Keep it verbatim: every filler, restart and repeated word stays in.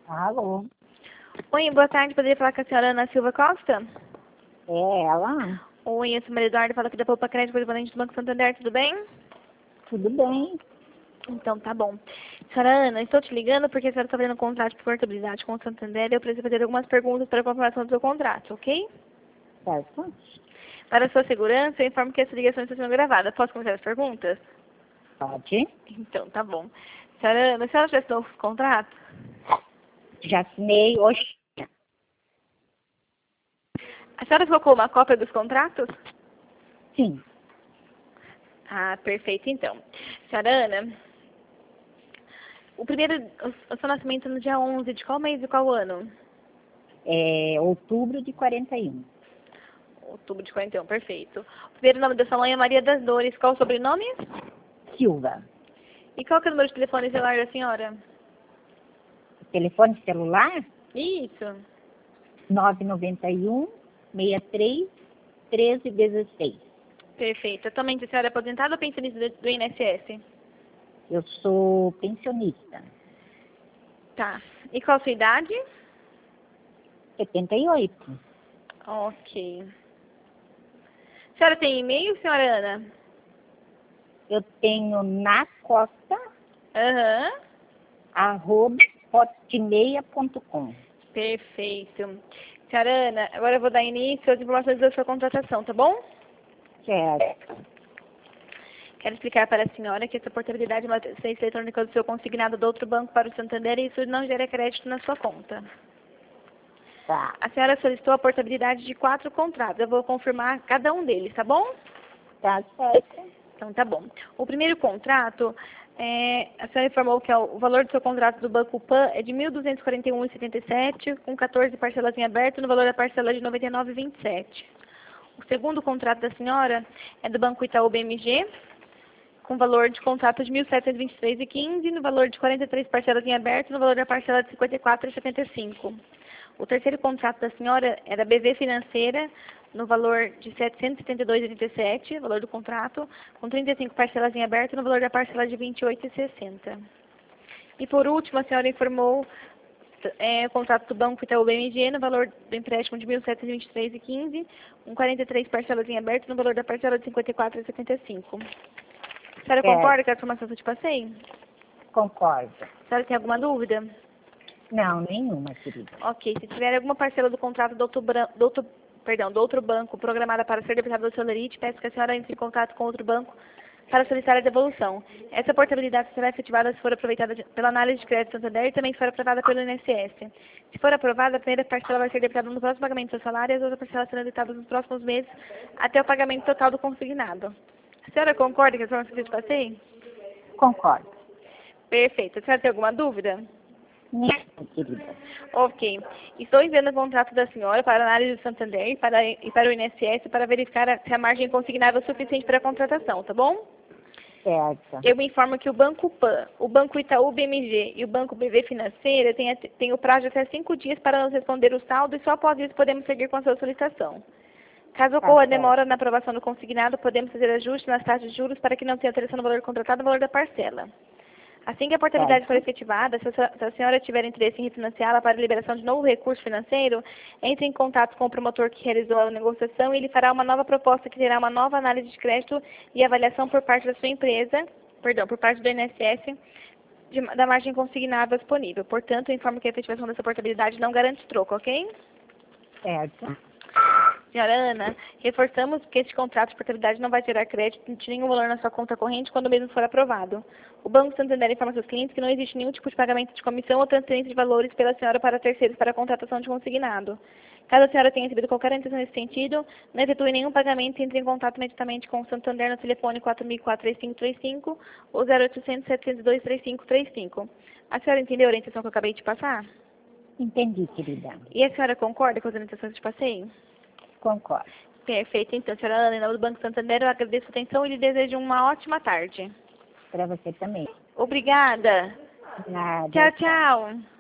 Alô? Oi, boa tarde. Poderia falar com a senhora Ana Silva Costa? É ela? Oi, eu sou Maria Eduarda, fala aqui da Poupa Crédito, correspondente do Banco Santander, tudo bem? Tudo bem? Então, tá bom. Senhora Ana, estou te ligando porque a senhora está fazendo um contrato de portabilidade com o Santander e eu preciso fazer algumas perguntas para a confirmação do seu contrato, ok? Certo? Para a sua segurança, eu informo que essa ligação está sendo gravada. Posso começar as perguntas? Pode. Então, tá bom. Senhora Ana, a senhora já assinou o contrato? Já assinei hoje. A senhora colocou uma cópia dos contratos? Sim. Ah, perfeito, então. Senhora Ana, o primeiro, o, o seu nascimento é no dia onze, de qual mês e qual ano? É outubro de quarenta e um. Outubro de quarenta e um, perfeito. O primeiro nome da sua mãe é Maria das Dores. Qual o sobrenome? Silva. E qual que é o número de telefone celular da senhora? Telefone celular? Isso. nove nove um, seis três, treze dezesseis. Perfeito. Atualmente a senhora é aposentada ou pensionista do do I N S S? Eu sou pensionista. Tá. E qual a sua idade? setenta e oito. Ok. A senhora tem e-mail, senhora Ana? Eu tenho na costa, Aham. arroba, hotmail ponto com. Perfeito. Senhora Ana, agora eu vou dar início às informações da sua contratação, tá bom? Certo. Quero explicar para a senhora que essa portabilidade é uma transferência eletrônica do seu consignado do outro banco para o Santander e isso não gera crédito na sua conta. Tá. A senhora solicitou a portabilidade de quatro contratos. Eu vou confirmar cada um deles, tá bom? Tá certo. Então, tá bom. O primeiro contrato, é, a senhora informou que é o, o valor do seu contrato do Banco Pan é de mil duzentos e quarenta e um reais e setenta e sete centavos, com quatorze parcelas em aberto, no valor da parcela de noventa e nove reais e vinte e sete centavos. O segundo contrato da senhora é do Banco Itaú B M G, com valor de contrato de mil setecentos e vinte e três reais e quinze centavos, no valor de quarenta e três parcelas em aberto, no valor da parcela de cinquenta e quatro reais e setenta e cinco centavos. O terceiro contrato da senhora é da B V Financeira, no valor de setecentos e setenta e dois reais e oitenta e sete centavos, valor do contrato, com trinta e cinco parcelas em aberto, no valor da parcela de vinte e oito reais e sessenta centavos. E por último, a senhora informou é, o contrato do Banco Itaú B M G, no valor do empréstimo de mil setecentos e vinte e três reais e quinze centavos, com quarenta e três parcelas em aberto, no valor da parcela de cinquenta e quatro reais e setenta e cinco centavos. A senhora Certo. concorda com a informação que eu te passei? Concordo. A senhora tem alguma dúvida? Não, nenhuma, querida. Ok. Se tiver alguma parcela do contrato do outro, bran- do outro, perdão, do outro banco programada para ser debitada do seu lerite, peço que a senhora entre em contato com outro banco para solicitar a devolução. Essa portabilidade será efetivada se for aproveitada de- pela análise de crédito Santander e também se for aprovada pelo I N S S. Se for aprovada, a primeira parcela vai ser debitada no próximo pagamento do seu salário e as outras parcelas serão debitadas nos próximos meses até o pagamento total do consignado. A senhora concorda com a informação que eu te passei? Concordo. Perfeito. A senhora tem alguma dúvida? Não, querida. Ok. Estou enviando o contrato da senhora para análise do Santander e para, e para o I N S S para verificar a- se a margem consignável é suficiente para a contratação, tá bom? Certo. Eu me informo que o Banco Pan, o Banco Itaú B M G e o Banco B V Financeira têm, at- têm o prazo de até cinco dias para nos responder o saldo e só após isso podemos seguir com a sua solicitação. Caso ocorra certo. demora na aprovação do consignado, podemos fazer ajustes nas taxas de juros para que não tenha alteração no valor contratado e no valor da parcela. Assim que a portabilidade for Certo. efetivada, se a, se a senhora tiver interesse em refinanciá-la para liberação de novo recurso financeiro, entre em contato com o promotor que realizou a negociação e ele fará uma nova proposta que terá uma nova análise de crédito e avaliação por parte da sua empresa, perdão, por parte do I N S S, de- da margem consignável disponível. Portanto, eu informo que a efetivação dessa portabilidade não garante troco, ok? Certo. Senhora Ana, reforçamos que este contrato de portabilidade não vai gerar crédito de nenhum valor na sua conta corrente quando o mesmo for aprovado. O Banco Santander informa seus clientes que não existe nenhum tipo de pagamento de comissão ou transferência de valores pela senhora para terceiros para a contratação de consignado. Caso a senhora tenha recebido qualquer orientação nesse sentido, não efetue nenhum pagamento e entre em contato imediatamente com o Santander no telefone quatro mil e quatro, três cinco três cinco ou zero oitocentos, setecentos e dois, três cinco três cinco. A senhora entendeu a orientação que eu acabei de passar? Entendi, querida. E a senhora concorda com as orientações que eu te passei? Concordo. Perfeito. Então, senhora Ana, em nome do Banco Santander, eu agradeço a atenção e lhe desejo uma ótima tarde. Para você também. Obrigada. Nada. Tchau, tchau.